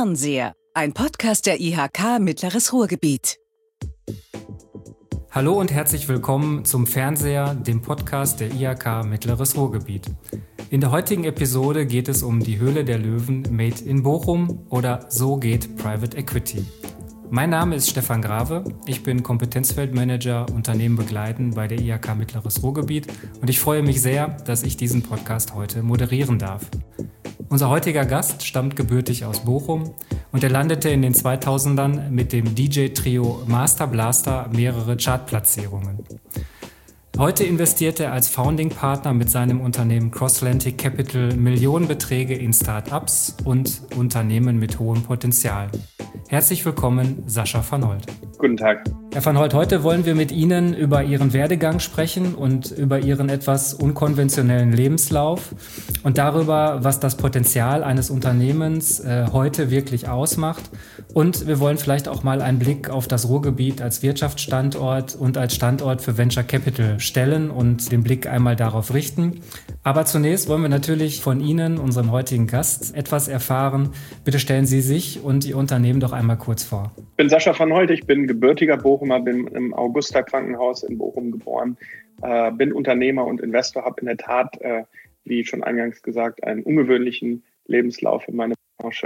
Fernseher, ein Podcast der IHK Mittleres Ruhrgebiet. Hallo und herzlich willkommen zum Fernseher, dem Podcast der IHK Mittleres Ruhrgebiet. In der heutigen Episode geht es um die Höhle der Löwen Made in Bochum oder So geht Private Equity. Mein Name ist Stefan Grave, ich bin Kompetenzfeldmanager Unternehmen begleiten bei der IHK Mittleres Ruhrgebiet und ich freue mich sehr, dass ich diesen Podcast heute moderieren darf. Unser heutiger Gast stammt gebürtig aus Bochum und er landete in den 2000ern mit dem DJ-Trio Master Blaster mehrere Chartplatzierungen. Heute investiert er als Founding-Partner mit seinem Unternehmen Crossatlantic Capital Millionenbeträge in Start-ups und Unternehmen mit hohem Potenzial. Herzlich willkommen, Sascha van Holt. Guten Tag. Herr van Holt, heute wollen wir mit Ihnen über Ihren Werdegang sprechen und über Ihren etwas unkonventionellen Lebenslauf und darüber, was das Potenzial eines Unternehmens heute wirklich ausmacht. Und wir wollen vielleicht auch mal einen Blick auf das Ruhrgebiet als Wirtschaftsstandort und als Standort für Venture Capital stellen und den Blick einmal darauf richten. Aber zunächst wollen wir natürlich von Ihnen, unserem heutigen Gast, etwas erfahren. Bitte stellen Sie sich und Ihr Unternehmen doch einmal kurz vor. Ich bin Sascha van Holt, ich bin gebürtiger Bochumer, bin im Augusta-Krankenhaus in Bochum geboren, bin Unternehmer und Investor, habe in der Tat, wie schon eingangs gesagt, einen ungewöhnlichen Lebenslauf in meiner Branche.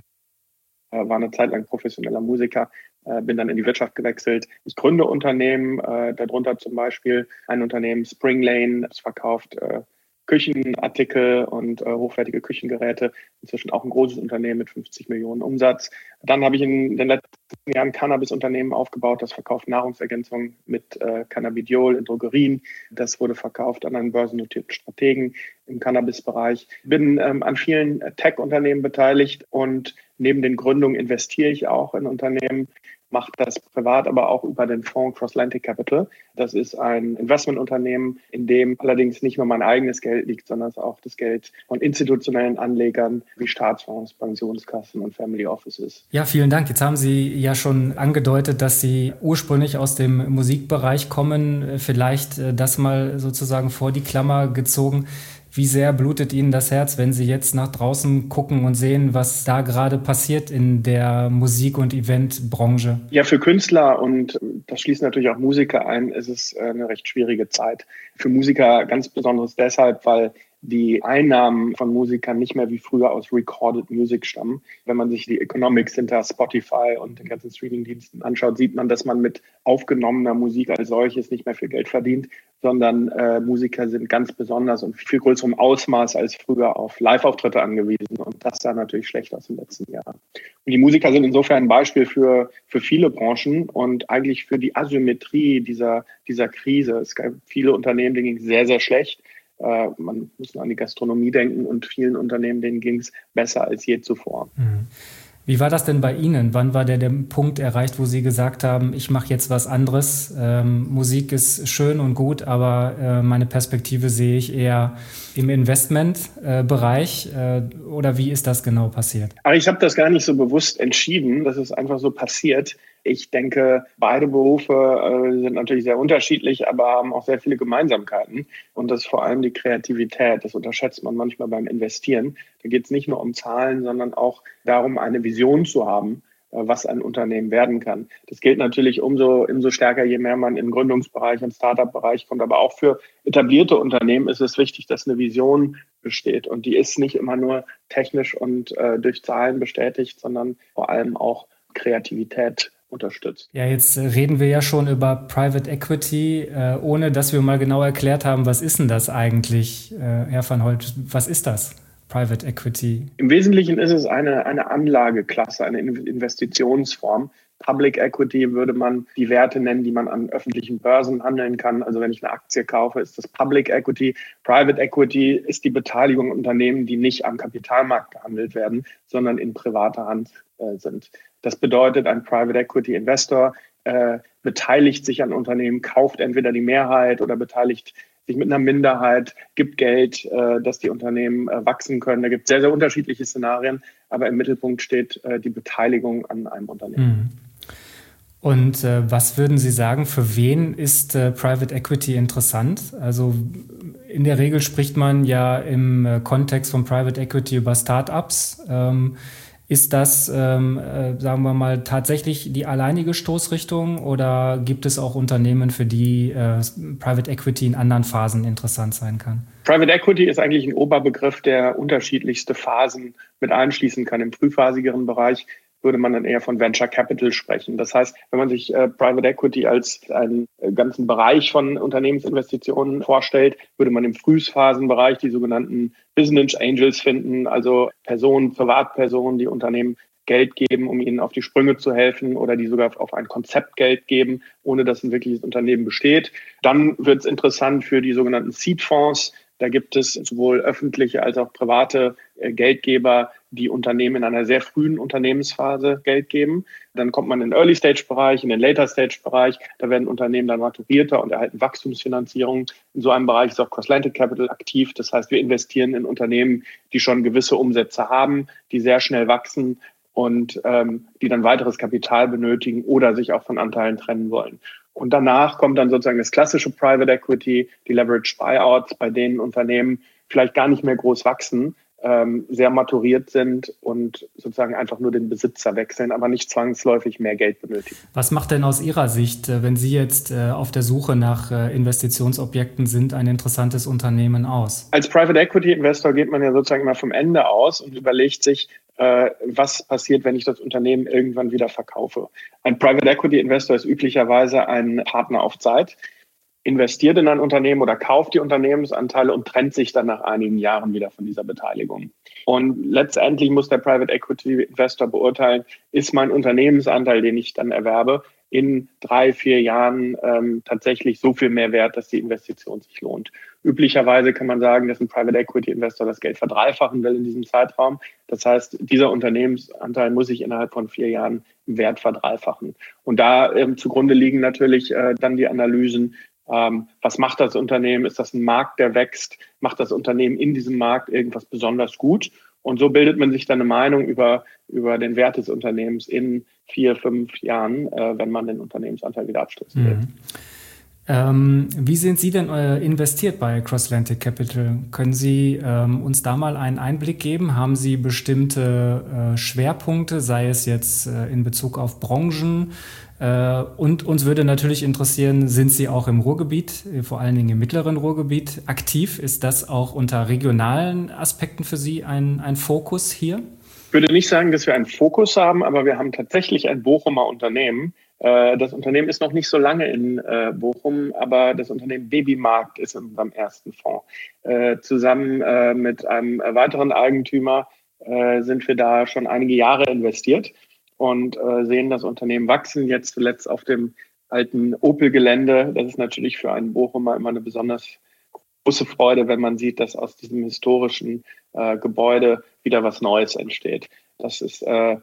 War eine Zeit lang professioneller Musiker, bin dann in die Wirtschaft gewechselt. Ich gründe Unternehmen, darunter zum Beispiel ein Unternehmen Spring Lane, das verkauft Küchenartikel und hochwertige Küchengeräte. Inzwischen auch ein großes Unternehmen mit 50 Millionen Umsatz. Dann habe ich in den letzten Jahren ein Cannabis-Unternehmen aufgebaut, das verkauft Nahrungsergänzungen mit Cannabidiol in Drogerien. Das wurde verkauft an einen börsennotierten Strategen im Cannabis-Bereich. Bin an vielen Tech-Unternehmen beteiligt und neben den Gründungen investiere ich auch in Unternehmen, mache das privat, aber auch über den Fonds Crossatlantic Capital. Das ist ein Investmentunternehmen, in dem allerdings nicht nur mein eigenes Geld liegt, sondern auch das Geld von institutionellen Anlegern wie Staatsfonds, Pensionskassen und Family Offices. Ja, vielen Dank. Jetzt haben Sie ja schon angedeutet, dass Sie ursprünglich aus dem Musikbereich kommen. Vielleicht das mal sozusagen vor die Klammer gezogen. Wie sehr blutet Ihnen das Herz, wenn Sie jetzt nach draußen gucken und sehen, was da gerade passiert in der Musik- und Eventbranche? Ja, für Künstler und das schließt natürlich auch Musiker ein, ist es eine recht schwierige Zeit. Für Musiker ganz besonders deshalb, weil die Einnahmen von Musikern nicht mehr wie früher aus Recorded Music stammen. Wenn man sich die Economics hinter Spotify und den ganzen Streamingdiensten anschaut, sieht man, dass man mit aufgenommener Musik als solches nicht mehr viel Geld verdient, sondern Musiker sind ganz besonders und viel größerem Ausmaß als früher auf Live-Auftritte angewiesen. Und das sah natürlich schlecht aus in den letzten Jahren. Und die Musiker sind insofern ein Beispiel für viele Branchen und eigentlich für die Asymmetrie dieser Krise. Es gab viele Unternehmen, denen ging es sehr, sehr schlecht. Man muss nur an die Gastronomie denken und vielen Unternehmen, denen ging es besser als je zuvor. Wie war das denn bei Ihnen? Wann war der Punkt erreicht, wo Sie gesagt haben, ich mache jetzt was anderes? Musik ist schön und gut, aber meine Perspektive sehe ich eher im Investmentbereich. Oder wie ist das genau passiert? Aber ich habe das gar nicht so bewusst entschieden. Das ist einfach so passiert. Ich denke, beide Berufe sind natürlich sehr unterschiedlich, aber haben auch sehr viele Gemeinsamkeiten. Und das ist vor allem die Kreativität. Das unterschätzt man manchmal beim Investieren. Da geht es nicht nur um Zahlen, sondern auch darum, eine Vision zu haben, was ein Unternehmen werden kann. Das gilt natürlich umso stärker, je mehr man im Gründungsbereich, im Startup-Bereich kommt. Aber auch für etablierte Unternehmen ist es wichtig, dass eine Vision besteht. Und die ist nicht immer nur technisch und durch Zahlen bestätigt, sondern vor allem auch Kreativität unterstützt. Ja, jetzt reden wir ja schon über Private Equity, ohne dass wir mal genau erklärt haben, was ist denn das eigentlich, Herr van Holt? Was ist das, Private Equity? Im Wesentlichen ist es eine Anlageklasse, eine Investitionsform. Public Equity würde man die Werte nennen, die man an öffentlichen Börsen handeln kann. Also wenn ich eine Aktie kaufe, ist das Public Equity. Private Equity ist die Beteiligung an Unternehmen, die nicht am Kapitalmarkt gehandelt werden, sondern in privater Hand sind. Das bedeutet, ein Private Equity Investor beteiligt sich an Unternehmen, kauft entweder die Mehrheit oder beteiligt sich mit einer Minderheit, gibt Geld, dass die Unternehmen wachsen können. Da gibt es sehr, sehr unterschiedliche Szenarien, aber im Mittelpunkt steht die Beteiligung an einem Unternehmen. Und was würden Sie sagen, für wen ist Private Equity interessant? Also in der Regel spricht man ja im Kontext von Private Equity über Startups. Ist das, sagen wir mal, tatsächlich die alleinige Stoßrichtung oder gibt es auch Unternehmen, für die Private Equity in anderen Phasen interessant sein kann? Private Equity ist eigentlich ein Oberbegriff, der unterschiedlichste Phasen mit einschließen kann. Im frühphasigeren Bereich würde man dann eher von Venture Capital sprechen. Das heißt, wenn man sich Private Equity als einen ganzen Bereich von Unternehmensinvestitionen vorstellt, würde man im Frühphasenbereich die sogenannten Business Angels finden, also Personen, Privatpersonen, die Unternehmen Geld geben, um ihnen auf die Sprünge zu helfen oder die sogar auf ein Konzept Geld geben, ohne dass ein wirkliches Unternehmen besteht. Dann wird es interessant für die sogenannten Seed-Fonds. Da gibt es sowohl öffentliche als auch private Geldgeber, die Unternehmen in einer sehr frühen Unternehmensphase Geld geben. Dann kommt man in den Early-Stage-Bereich, in den Later-Stage-Bereich. Da werden Unternehmen dann maturierter und erhalten Wachstumsfinanzierung. In so einem Bereich ist auch Cross-Atlantic Capital aktiv. Das heißt, wir investieren in Unternehmen, die schon gewisse Umsätze haben, die sehr schnell wachsen und die dann weiteres Kapital benötigen oder sich auch von Anteilen trennen wollen. Und danach kommt dann sozusagen das klassische Private Equity, die Leveraged Buyouts, bei denen Unternehmen vielleicht gar nicht mehr groß wachsen, sehr maturiert sind und sozusagen einfach nur den Besitzer wechseln, aber nicht zwangsläufig mehr Geld benötigen. Was macht denn aus Ihrer Sicht, wenn Sie jetzt auf der Suche nach Investitionsobjekten sind, ein interessantes Unternehmen aus? Als Private Equity Investor geht man ja sozusagen immer vom Ende aus und überlegt sich, was passiert, wenn ich das Unternehmen irgendwann wieder verkaufe. Ein Private Equity Investor ist üblicherweise ein Partner auf Zeit, investiert in ein Unternehmen oder kauft die Unternehmensanteile und trennt sich dann nach einigen Jahren wieder von dieser Beteiligung. Und letztendlich muss der Private Equity Investor beurteilen, ist mein Unternehmensanteil, den ich dann erwerbe, in 3-4 Jahren tatsächlich so viel mehr wert, dass die Investition sich lohnt. Üblicherweise kann man sagen, dass ein Private Equity Investor das Geld verdreifachen will in diesem Zeitraum. Das heißt, dieser Unternehmensanteil muss sich innerhalb von 4 Jahren im Wert verdreifachen. Und da zugrunde liegen natürlich dann die Analysen, was macht das Unternehmen? Ist das ein Markt, der wächst? Macht das Unternehmen in diesem Markt irgendwas besonders gut? Und so bildet man sich dann eine Meinung über den Wert des Unternehmens in 4-5 Jahren, wenn man den Unternehmensanteil wieder abstoßen will. Wie sind Sie denn investiert bei Cross-Atlantic Capital? Können Sie uns da mal einen Einblick geben? Haben Sie bestimmte Schwerpunkte, sei es jetzt in Bezug auf Branchen? Und uns würde natürlich interessieren, sind Sie auch im Ruhrgebiet, vor allen Dingen im mittleren Ruhrgebiet, aktiv? Ist das auch unter regionalen Aspekten für Sie ein Fokus hier? Ich würde nicht sagen, dass wir einen Fokus haben, aber wir haben tatsächlich ein Bochumer Unternehmen. Das Unternehmen ist noch nicht so lange in Bochum, aber das Unternehmen Babymarkt ist in unserem ersten Fonds. Zusammen mit einem weiteren Eigentümer sind wir da schon einige Jahre investiert und sehen das Unternehmen wachsen, jetzt zuletzt auf dem alten Opel-Gelände. Das ist natürlich für einen Bochumer immer eine besonders große Freude, wenn man sieht, dass aus diesem historischen Gebäude wieder was Neues entsteht. Das ist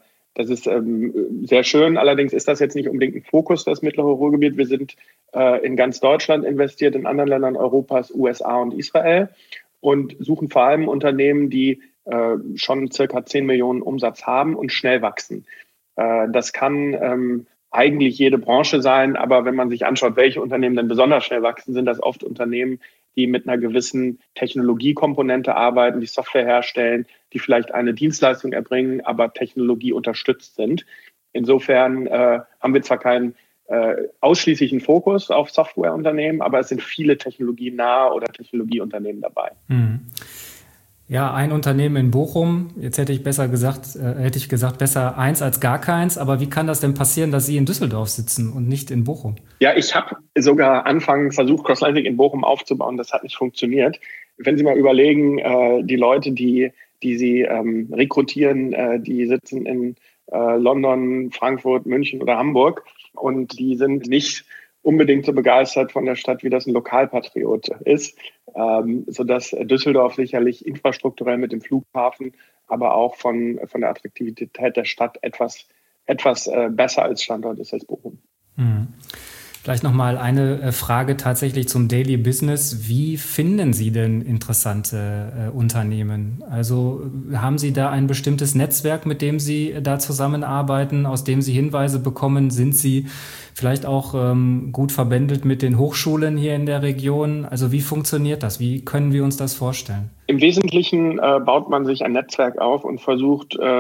sehr schön. Allerdings ist das jetzt nicht unbedingt ein Fokus, das mittlere Ruhrgebiet. Wir sind in ganz Deutschland investiert, in anderen Ländern Europas, USA und Israel und suchen vor allem Unternehmen, die schon circa 10 Millionen Umsatz haben und schnell wachsen. Das kann eigentlich jede Branche sein, aber wenn man sich anschaut, welche Unternehmen denn besonders schnell wachsen, sind das oft Unternehmen, die mit einer gewissen Technologiekomponente arbeiten, die Software herstellen, die vielleicht eine Dienstleistung erbringen, aber Technologie unterstützt sind. Insofern haben wir zwar keinen ausschließlichen Fokus auf Softwareunternehmen, aber es sind viele technologienahe oder Technologieunternehmen dabei. Mhm. Ja, ein Unternehmen in Bochum, jetzt hätte ich gesagt, besser eins als gar keins, aber wie kann das denn passieren, dass Sie in Düsseldorf sitzen und nicht in Bochum? Ja, ich habe sogar anfangs versucht, Cross-Atlantic in Bochum aufzubauen, das hat nicht funktioniert. Wenn Sie mal überlegen, die Leute, die Sie rekrutieren, die sitzen in London, Frankfurt, München oder Hamburg und die sind nicht unbedingt so begeistert von der Stadt, wie das ein Lokalpatriot ist, sodass Düsseldorf sicherlich infrastrukturell mit dem Flughafen, aber auch von der Attraktivität der Stadt etwas besser als Standort ist als Bochum. Mhm. Vielleicht nochmal eine Frage tatsächlich zum Daily Business. Wie finden Sie denn interessante Unternehmen? Also haben Sie da ein bestimmtes Netzwerk, mit dem Sie da zusammenarbeiten, aus dem Sie Hinweise bekommen? Sind Sie vielleicht auch gut verbändelt mit den Hochschulen hier in der Region? Also wie funktioniert das? Wie können wir uns das vorstellen? Im Wesentlichen baut man sich ein Netzwerk auf und versucht,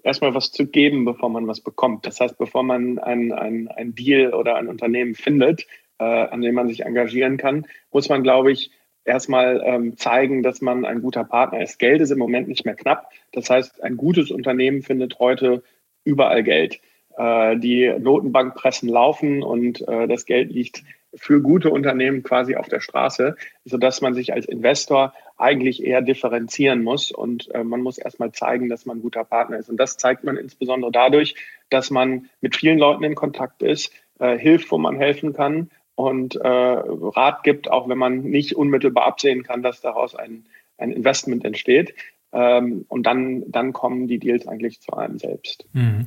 erstmal was zu geben, bevor man was bekommt. Das heißt, bevor man ein Deal oder ein Unternehmen findet, an dem man sich engagieren kann, muss man, glaube ich, erstmal zeigen, dass man ein guter Partner ist. Geld ist im Moment nicht mehr knapp. Das heißt, ein gutes Unternehmen findet heute überall Geld. Die Notenbankpressen laufen und das Geld liegt für gute Unternehmen quasi auf der Straße, sodass man sich als Investor eigentlich eher differenzieren muss und man muss erstmal zeigen, dass man ein guter Partner ist. Und das zeigt man insbesondere dadurch, dass man mit vielen Leuten in Kontakt ist, hilft, wo man helfen kann und Rat gibt, auch wenn man nicht unmittelbar absehen kann, dass daraus ein Investment entsteht. Und dann kommen die Deals eigentlich zu einem selbst. Mhm.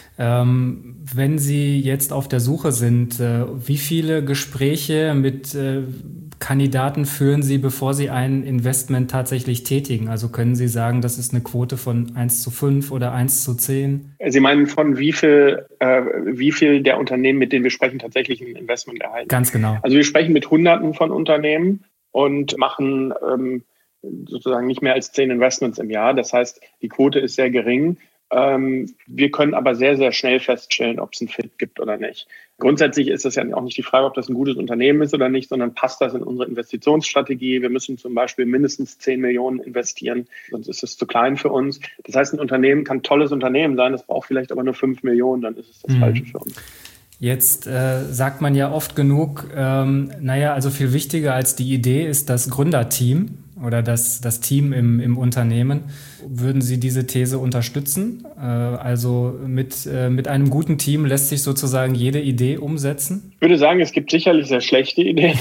Wenn Sie jetzt auf der Suche sind, wie viele Gespräche mit Kandidaten führen Sie, bevor Sie ein Investment tatsächlich tätigen? Also können Sie sagen, das ist eine Quote von 1:5 oder 1:10? Sie meinen von wie viel der Unternehmen, mit denen wir sprechen, tatsächlich ein Investment erhalten? Ganz genau. Also wir sprechen mit Hunderten von Unternehmen und machen sozusagen nicht mehr als 10 Investments im Jahr. Das heißt, die Quote ist sehr gering. Wir können aber sehr, sehr schnell feststellen, ob es einen Fit gibt oder nicht. Grundsätzlich ist es ja auch nicht die Frage, ob das ein gutes Unternehmen ist oder nicht, sondern passt das in unsere Investitionsstrategie. Wir müssen zum Beispiel mindestens 10 Millionen investieren, sonst ist es zu klein für uns. Das heißt, ein Unternehmen kann ein tolles Unternehmen sein, das braucht vielleicht aber nur 5 Millionen, dann ist es das Falsche für uns. Jetzt sagt man ja oft genug, also viel wichtiger als die Idee ist das Gründerteam oder das Team im Unternehmen. Würden Sie diese These unterstützen? Also mit einem guten Team lässt sich sozusagen jede Idee umsetzen? Ich würde sagen, es gibt sicherlich sehr schlechte Ideen.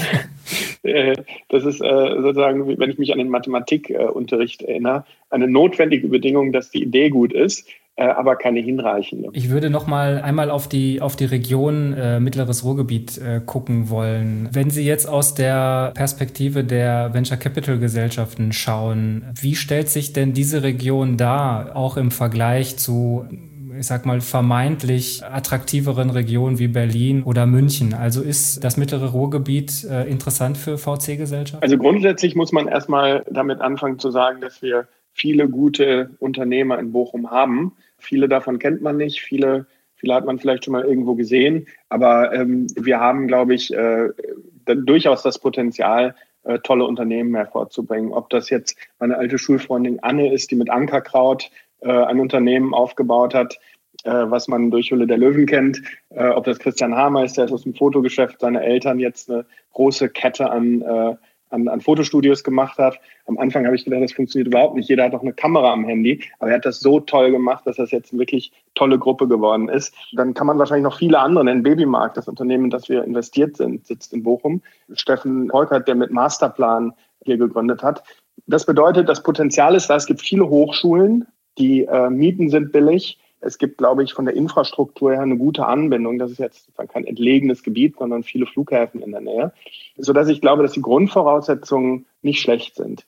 Das ist sozusagen, wenn ich mich an den Mathematikunterricht erinnere, eine notwendige Bedingung, dass die Idee gut ist, aber keine hinreichende. Ich würde noch mal einmal auf die Region Mittleres Ruhrgebiet gucken wollen. Wenn Sie jetzt aus der Perspektive der Venture Capital Gesellschaften schauen, wie stellt sich denn diese Region dar, auch im Vergleich zu, ich sag mal, vermeintlich attraktiveren Regionen wie Berlin oder München? Also ist das Mittlere Ruhrgebiet interessant für VC-Gesellschaften? Also grundsätzlich muss man erstmal damit anfangen zu sagen, dass wir viele gute Unternehmer in Bochum haben. Viele davon kennt man nicht, viele hat man vielleicht schon mal irgendwo gesehen. Aber wir haben, glaube ich, durchaus das Potenzial, tolle Unternehmen hervorzubringen. Ob das jetzt meine alte Schulfreundin Anne ist, die mit Ankerkraut ein Unternehmen aufgebaut hat, was man durch Höhle der Löwen kennt. Ob das Christian Hamer ist, der ist aus dem Fotogeschäft, seine Eltern jetzt eine große Kette an Fotostudios gemacht hat. Am Anfang habe ich gedacht, das funktioniert überhaupt nicht. Jeder hat doch eine Kamera am Handy. Aber er hat das so toll gemacht, dass das jetzt eine wirklich tolle Gruppe geworden ist. Dann kann man wahrscheinlich noch viele andere nennen. Babymarkt, das Unternehmen, in das wir investiert sind, sitzt in Bochum. Steffen Volkert, der mit Masterplan hier gegründet hat. Das bedeutet, das Potenzial ist da. Es gibt viele Hochschulen. Die Mieten sind billig. Es gibt, glaube ich, von der Infrastruktur her eine gute Anbindung. Das ist jetzt kein entlegenes Gebiet, sondern viele Flughäfen in der Nähe. Sodass ich glaube, dass die Grundvoraussetzungen nicht schlecht sind.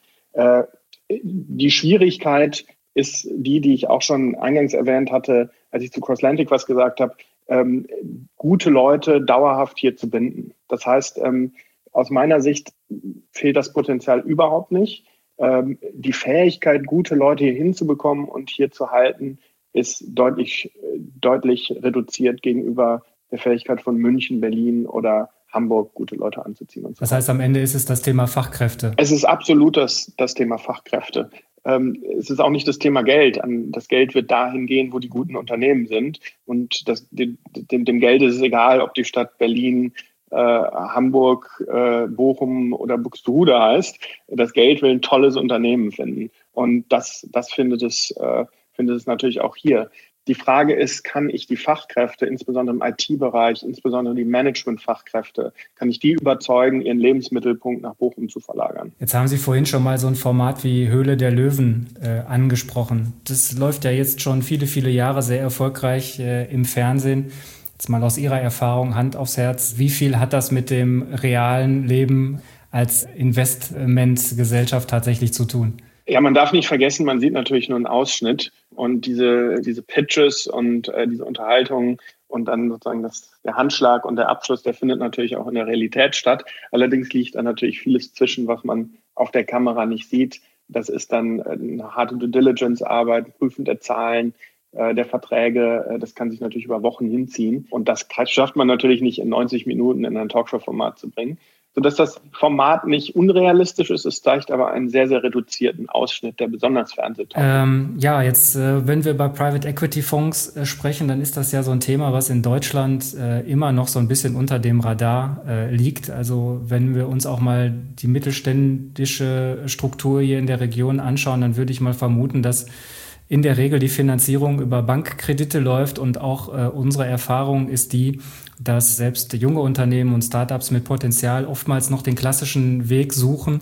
Die Schwierigkeit ist die ich auch schon eingangs erwähnt hatte, als ich zu CrossAtlantic was gesagt habe, gute Leute dauerhaft hier zu binden. Das heißt, aus meiner Sicht fehlt das Potenzial überhaupt nicht. Die Fähigkeit, gute Leute hier hinzubekommen und hier zu halten, ist deutlich reduziert gegenüber der Fähigkeit von München, Berlin oder Hamburg, gute Leute anzuziehen. Und so. Das heißt, am Ende ist es das Thema Fachkräfte. Es ist absolut das Thema Fachkräfte. Es ist auch nicht das Thema Geld. Das Geld wird dahin gehen, wo die guten Unternehmen sind. Und dem Geld ist es egal, ob die Stadt Berlin, Hamburg, Bochum oder Buxtehude heißt. Das Geld will ein tolles Unternehmen finden. Und das findet es natürlich auch hier. Die Frage ist, kann ich die Fachkräfte, insbesondere im IT-Bereich, insbesondere die Management-Fachkräfte, kann ich die überzeugen, ihren Lebensmittelpunkt nach Bochum zu verlagern? Jetzt haben Sie vorhin schon mal so ein Format wie Höhle der Löwen angesprochen. Das läuft ja jetzt schon viele, viele Jahre sehr erfolgreich im Fernsehen. Jetzt mal aus Ihrer Erfahrung, Hand aufs Herz, wie viel hat das mit dem realen Leben als Investmentgesellschaft tatsächlich zu tun? Ja, man darf nicht vergessen, man sieht natürlich nur einen Ausschnitt und diese Pitches und diese Unterhaltungen und dann sozusagen der Handschlag und der Abschluss, der findet natürlich auch in der Realität statt. Allerdings liegt da natürlich vieles zwischen, was man auf der Kamera nicht sieht. Das ist dann eine harte Due-Diligence-Arbeit, Prüfen der Zahlen, der Verträge, das kann sich natürlich über Wochen hinziehen. Und das schafft man natürlich nicht in 90 Minuten in ein Talkshow-Format zu bringen. Sodass das Format nicht unrealistisch ist, es zeigt aber einen sehr, sehr reduzierten Ausschnitt der besonders Fernsehtalk. Jetzt, wenn wir bei Private Equity Fonds sprechen, dann ist das ja so ein Thema, was in Deutschland immer noch so ein bisschen unter dem Radar liegt. Also wenn wir uns auch mal die mittelständische Struktur hier in der Region anschauen, dann würde ich mal vermuten, dass in der Regel die Finanzierung über Bankkredite läuft und auch unsere Erfahrung ist die, dass selbst junge Unternehmen und Startups mit Potenzial oftmals noch den klassischen Weg suchen,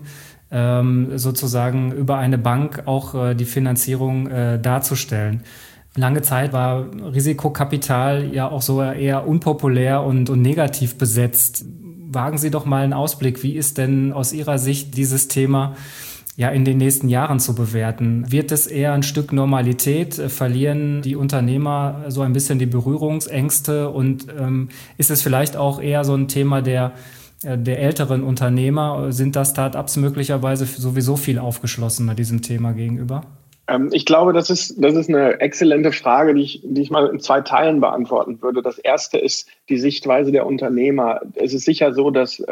sozusagen über eine Bank auch die Finanzierung darzustellen. Lange Zeit war Risikokapital ja auch so eher unpopulär und negativ besetzt. Wagen Sie doch mal einen Ausblick. Wie ist denn aus Ihrer Sicht dieses Thema in den nächsten Jahren zu bewerten? Wird es eher ein Stück Normalität? Verlieren die Unternehmer so ein bisschen die Berührungsängste? Und ist es vielleicht auch eher so ein Thema der älteren Unternehmer? Sind da Start-ups möglicherweise sowieso viel aufgeschlossener diesem Thema gegenüber? Ich glaube, das ist eine exzellente Frage, die ich mal in 2 Teilen beantworten würde. Das erste ist die Sichtweise der Unternehmer. Es ist sicher so, dass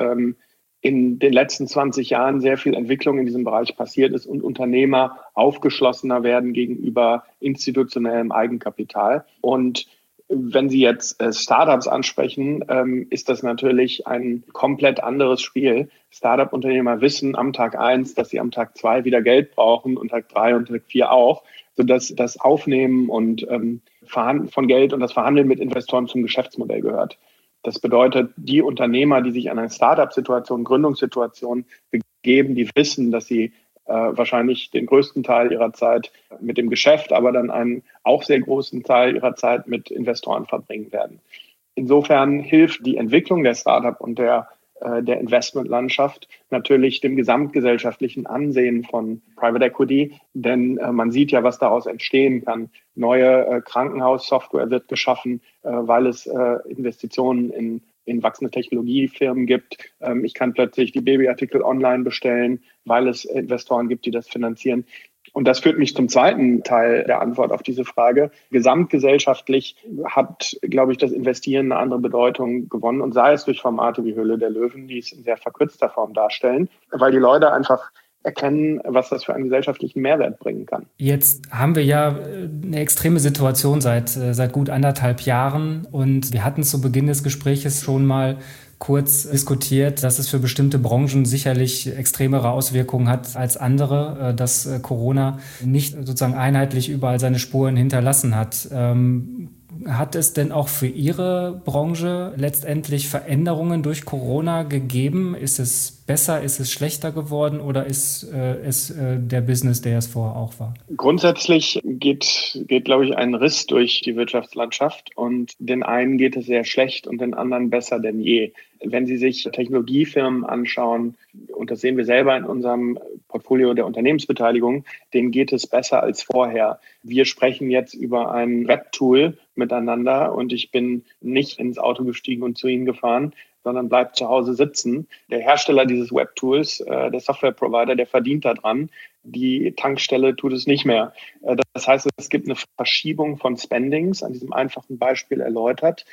in den letzten 20 Jahren sehr viel Entwicklung in diesem Bereich passiert ist und Unternehmer aufgeschlossener werden gegenüber institutionellem Eigenkapital. Und wenn Sie jetzt Startups ansprechen, ist das natürlich ein komplett anderes Spiel. Startup-Unternehmer wissen am Tag 1, dass sie am Tag 2 wieder Geld brauchen und Tag 3 und Tag 4 auch, sodass das Aufnehmen und von Geld und das Verhandeln mit Investoren zum Geschäftsmodell gehört. Das bedeutet, die Unternehmer, die sich an eine Startup-Situation, Gründungssituation begeben, die wissen, dass sie wahrscheinlich den größten Teil ihrer Zeit mit dem Geschäft, aber dann einen auch sehr großen Teil ihrer Zeit mit Investoren verbringen werden. Insofern hilft die Entwicklung der Startup und der Investmentlandschaft natürlich dem gesamtgesellschaftlichen Ansehen von Private Equity, denn man sieht ja, was daraus entstehen kann. Neue Krankenhaussoftware wird geschaffen, weil es Investitionen in wachsende Technologiefirmen gibt. Ich kann plötzlich die Babyartikel online bestellen, weil es Investoren gibt, die das finanzieren. Und das führt mich zum zweiten Teil der Antwort auf diese Frage. Gesamtgesellschaftlich hat, glaube ich, das Investieren eine andere Bedeutung gewonnen und sei es durch Formate wie Höhle der Löwen, die es in sehr verkürzter Form darstellen, weil die Leute einfach erkennen, was das für einen gesellschaftlichen Mehrwert bringen kann. Jetzt haben wir ja eine extreme Situation seit gut 1,5 Jahren und wir hatten zu Beginn des Gespräches schon mal kurz diskutiert, dass es für bestimmte Branchen sicherlich extremere Auswirkungen hat als andere, dass Corona nicht sozusagen einheitlich überall seine Spuren hinterlassen hat. Hat es denn auch für Ihre Branche letztendlich Veränderungen durch Corona gegeben? Ist es besser, ist es schlechter geworden oder ist es der Business, der es vorher auch war? Grundsätzlich geht, glaube ich, ein Riss durch die Wirtschaftslandschaft und den einen geht es sehr schlecht und den anderen besser denn je. Wenn Sie sich Technologiefirmen anschauen, und das sehen wir selber in unserem Portfolio der Unternehmensbeteiligung, denen geht es besser als vorher. Wir sprechen jetzt über ein Webtool miteinander und ich bin nicht ins Auto gestiegen und zu Ihnen gefahren, sondern bleibt zu Hause sitzen. Der Hersteller dieses Webtools, der Softwareprovider, der verdient daran. Die Tankstelle tut es nicht mehr. Das heißt, es gibt eine Verschiebung von Spendings, an diesem einfachen Beispiel erläutert.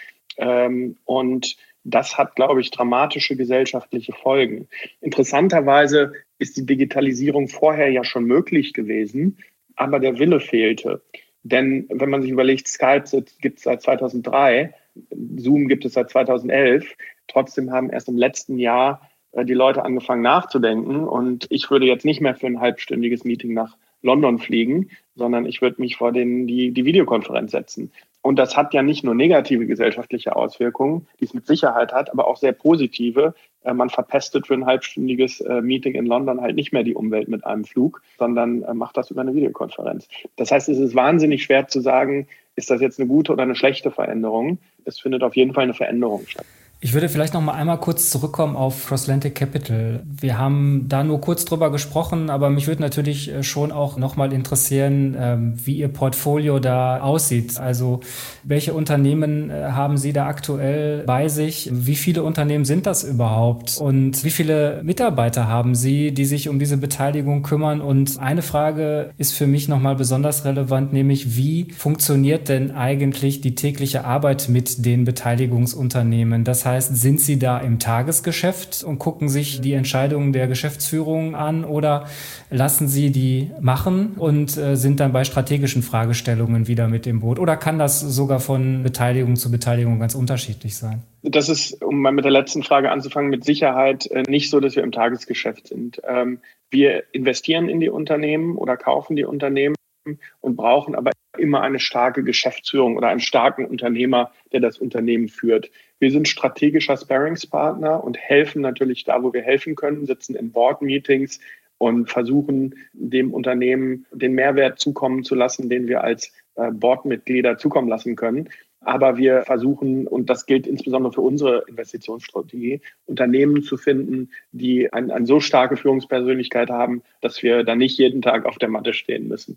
Und das hat, glaube ich, dramatische gesellschaftliche Folgen. Interessanterweise ist die Digitalisierung vorher ja schon möglich gewesen, aber der Wille fehlte. Denn wenn man sich überlegt, Skype gibt es seit 2003, Zoom gibt es seit 2011, trotzdem haben erst im letzten Jahr die Leute angefangen nachzudenken und ich würde jetzt nicht mehr für ein halbstündiges Meeting nach London fliegen, sondern ich würde mich vor die Videokonferenz setzen. Und das hat ja nicht nur negative gesellschaftliche Auswirkungen, die es mit Sicherheit hat, aber auch sehr positive. Man verpestet für ein halbstündiges Meeting in London halt nicht mehr die Umwelt mit einem Flug, sondern macht das über eine Videokonferenz. Das heißt, es ist wahnsinnig schwer zu sagen, ist das jetzt eine gute oder eine schlechte Veränderung? Es findet auf jeden Fall eine Veränderung statt. Ich würde vielleicht noch mal einmal kurz zurückkommen auf Crosslantic Capital. Wir haben da nur kurz drüber gesprochen, aber mich würde natürlich schon auch noch mal interessieren, wie Ihr Portfolio da aussieht. Also welche Unternehmen haben Sie da aktuell bei sich? Wie viele Unternehmen sind das überhaupt? Und wie viele Mitarbeiter haben Sie, die sich um diese Beteiligung kümmern? Und eine Frage ist für mich noch mal besonders relevant, nämlich wie funktioniert denn eigentlich die tägliche Arbeit mit den Beteiligungsunternehmen? Das heißt, sind Sie da im Tagesgeschäft und gucken sich die Entscheidungen der Geschäftsführung an oder lassen Sie die machen und sind dann bei strategischen Fragestellungen wieder mit im Boot? Oder kann das sogar von Beteiligung zu Beteiligung ganz unterschiedlich sein? Das ist, um mal mit der letzten Frage anzufangen, mit Sicherheit nicht so, dass wir im Tagesgeschäft sind. Wir investieren in die Unternehmen oder kaufen die Unternehmen und brauchen aber immer eine starke Geschäftsführung oder einen starken Unternehmer, der das Unternehmen führt. Wir sind strategischer Sparringspartner und helfen natürlich da, wo wir helfen können, sitzen in Board-Meetings und versuchen, dem Unternehmen den Mehrwert zukommen zu lassen, den wir als Boardmitglieder zukommen lassen können. Aber wir versuchen, und das gilt insbesondere für unsere Investitionsstrategie, Unternehmen zu finden, die eine so starke Führungspersönlichkeit haben, dass wir da nicht jeden Tag auf der Matte stehen müssen.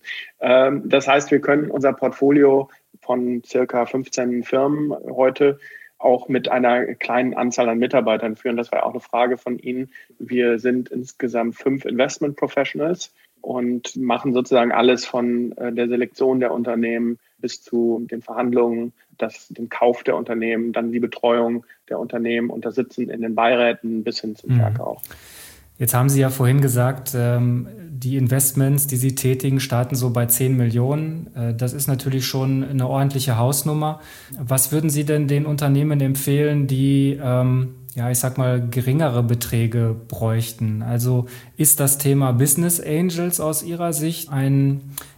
Das heißt, wir können unser Portfolio von circa 15 Firmen heute auch mit einer kleinen Anzahl an Mitarbeitern führen. Das war ja auch eine Frage von Ihnen. Wir sind insgesamt 5 Investment Professionals und machen sozusagen alles von der Selektion der Unternehmen bis zu den Verhandlungen, dem Kauf der Unternehmen, dann die Betreuung der Unternehmen und das Sitzen in den Beiräten bis hin zum Verkauf. Jetzt haben Sie ja vorhin gesagt, die Investments, die Sie tätigen, starten so bei 10 Millionen. Das ist natürlich schon eine ordentliche Hausnummer. Was würden Sie denn den Unternehmen empfehlen, die, ich sag mal, geringere Beträge bräuchten? Also ist das Thema Business Angels aus Ihrer Sicht eine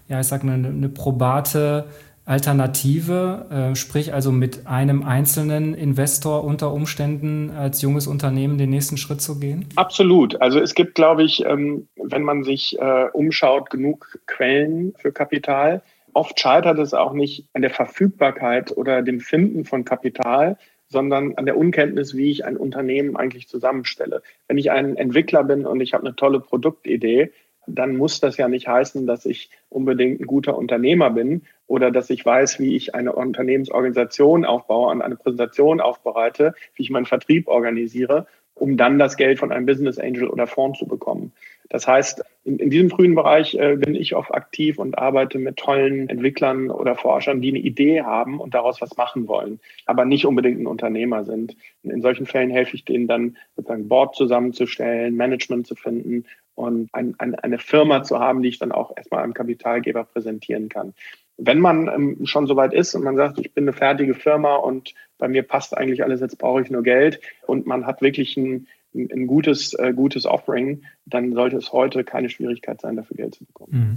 probate Alternative, sprich also mit einem einzelnen Investor unter Umständen als junges Unternehmen den nächsten Schritt zu gehen? Absolut. Also es gibt, glaube ich, wenn man sich umschaut, genug Quellen für Kapital. Oft scheitert es auch nicht an der Verfügbarkeit oder dem Finden von Kapital, sondern an der Unkenntnis, wie ich ein Unternehmen eigentlich zusammenstelle. Wenn ich ein Entwickler bin und ich habe eine tolle Produktidee, dann muss das ja nicht heißen, dass ich unbedingt ein guter Unternehmer bin oder dass ich weiß, wie ich eine Unternehmensorganisation aufbaue und eine Präsentation aufbereite, wie ich meinen Vertrieb organisiere, um dann das Geld von einem Business Angel oder Fonds zu bekommen. Das heißt, in diesem frühen Bereich bin ich oft aktiv und arbeite mit tollen Entwicklern oder Forschern, die eine Idee haben und daraus was machen wollen, aber nicht unbedingt ein Unternehmer sind. In solchen Fällen helfe ich denen dann, sozusagen Board zusammenzustellen, Management zu finden und eine Firma zu haben, die ich dann auch erstmal einem Kapitalgeber präsentieren kann. Wenn man schon soweit ist und man sagt, ich bin eine fertige Firma und bei mir passt eigentlich alles, jetzt brauche ich nur Geld und man hat wirklich ein gutes Offering, dann sollte es heute keine Schwierigkeit sein, dafür Geld zu bekommen.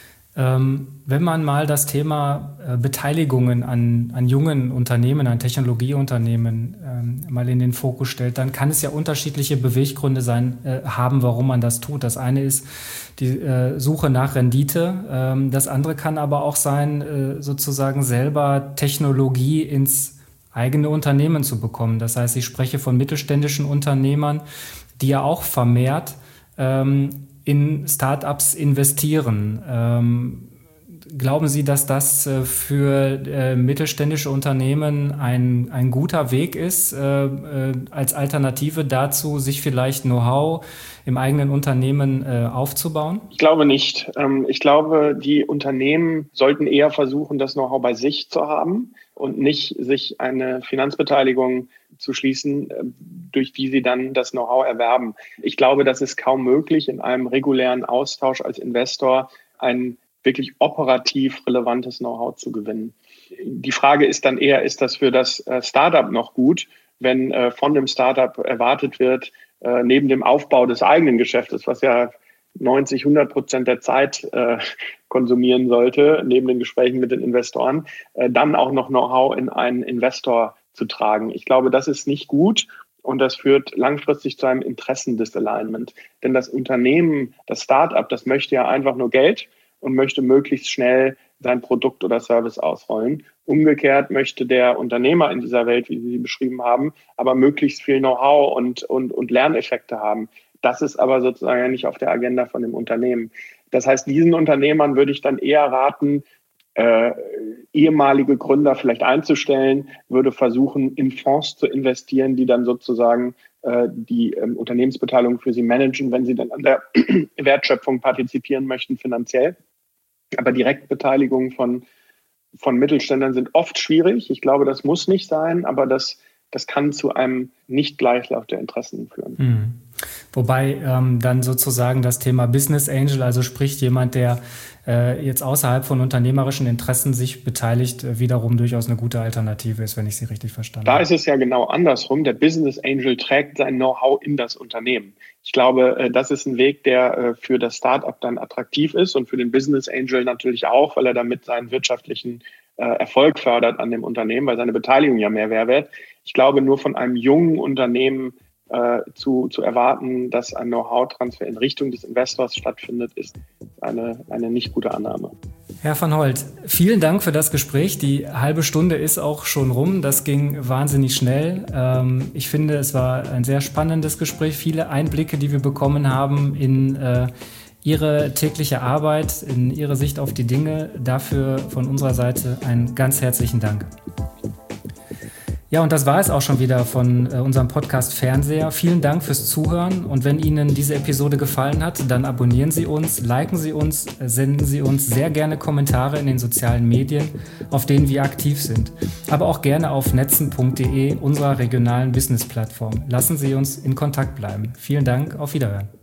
Wenn man mal das Thema Beteiligungen an jungen Unternehmen, an Technologieunternehmen mal in den Fokus stellt, dann kann es ja unterschiedliche Beweggründe haben, warum man das tut. Das eine ist die Suche nach Rendite. Das andere kann aber auch sein, sozusagen selber Technologie ins eigene Unternehmen zu bekommen. Das heißt, ich spreche von mittelständischen Unternehmern, die ja auch vermehrt in Startups investieren. Glauben Sie, dass das für mittelständische Unternehmen ein guter Weg ist, als Alternative dazu, sich vielleicht Know-how im eigenen Unternehmen aufzubauen? Ich glaube nicht. Ich glaube, die Unternehmen sollten eher versuchen, das Know-how bei sich zu haben und nicht sich eine Finanzbeteiligung zu schließen, durch die sie dann das Know-how erwerben. Ich glaube, das ist kaum möglich, in einem regulären Austausch als Investor ein wirklich operativ relevantes Know-how zu gewinnen. Die Frage ist dann eher, ist das für das Startup noch gut, wenn von dem Startup erwartet wird, neben dem Aufbau des eigenen Geschäftes, was ja 90-100% der Zeit konsumieren sollte, neben den Gesprächen mit den Investoren, dann auch noch Know-how in einen Investor zu tragen. Ich glaube, das ist nicht gut und das führt langfristig zu einem Interessendisalignment. Denn das Unternehmen, das Startup, das möchte ja einfach nur Geld und möchte möglichst schnell sein Produkt oder Service ausrollen. Umgekehrt möchte der Unternehmer in dieser Welt, wie Sie beschrieben haben, aber möglichst viel Know-how und Lerneffekte haben. Das ist aber sozusagen nicht auf der Agenda von dem Unternehmen. Das heißt, diesen Unternehmern würde ich dann eher raten, ehemalige Gründer vielleicht einzustellen, würde versuchen, in Fonds zu investieren, die dann sozusagen die Unternehmensbeteiligung für sie managen, wenn sie dann an der Wertschöpfung partizipieren möchten finanziell. Aber Direktbeteiligung von Mittelständlern sind oft schwierig. Ich glaube, das muss nicht sein, aber das kann zu einem Nicht-Gleichlauf der Interessen führen. Wobei dann sozusagen das Thema Business Angel, also sprich jemand, der jetzt außerhalb von unternehmerischen Interessen sich beteiligt, wiederum durchaus eine gute Alternative ist, wenn ich Sie richtig verstanden habe. Da ist es ja genau andersrum. Der Business Angel trägt sein Know-how in das Unternehmen. Ich glaube, das ist ein Weg, der für das Startup dann attraktiv ist und für den Business Angel natürlich auch, weil er damit seinen wirtschaftlichen Erfolg fördert an dem Unternehmen, weil seine Beteiligung ja mehr Mehrwert. Ich glaube, nur von einem jungen Unternehmen zu erwarten, dass ein Know-how-Transfer in Richtung des Investors stattfindet, ist eine nicht gute Annahme. Herr van Holt, vielen Dank für das Gespräch. Die halbe Stunde ist auch schon rum. Das ging wahnsinnig schnell. Ich finde, es war ein sehr spannendes Gespräch. Viele Einblicke, die wir bekommen haben in Ihre tägliche Arbeit, in Ihre Sicht auf die Dinge. Dafür von unserer Seite einen ganz herzlichen Dank. Ja, und das war es auch schon wieder von unserem Podcast Fernseher. Vielen Dank fürs Zuhören und wenn Ihnen diese Episode gefallen hat, dann abonnieren Sie uns, liken Sie uns, senden Sie uns sehr gerne Kommentare in den sozialen Medien, auf denen wir aktiv sind. Aber auch gerne auf netzen.de, unserer regionalen Business-Plattform. Lassen Sie uns in Kontakt bleiben. Vielen Dank, auf Wiederhören.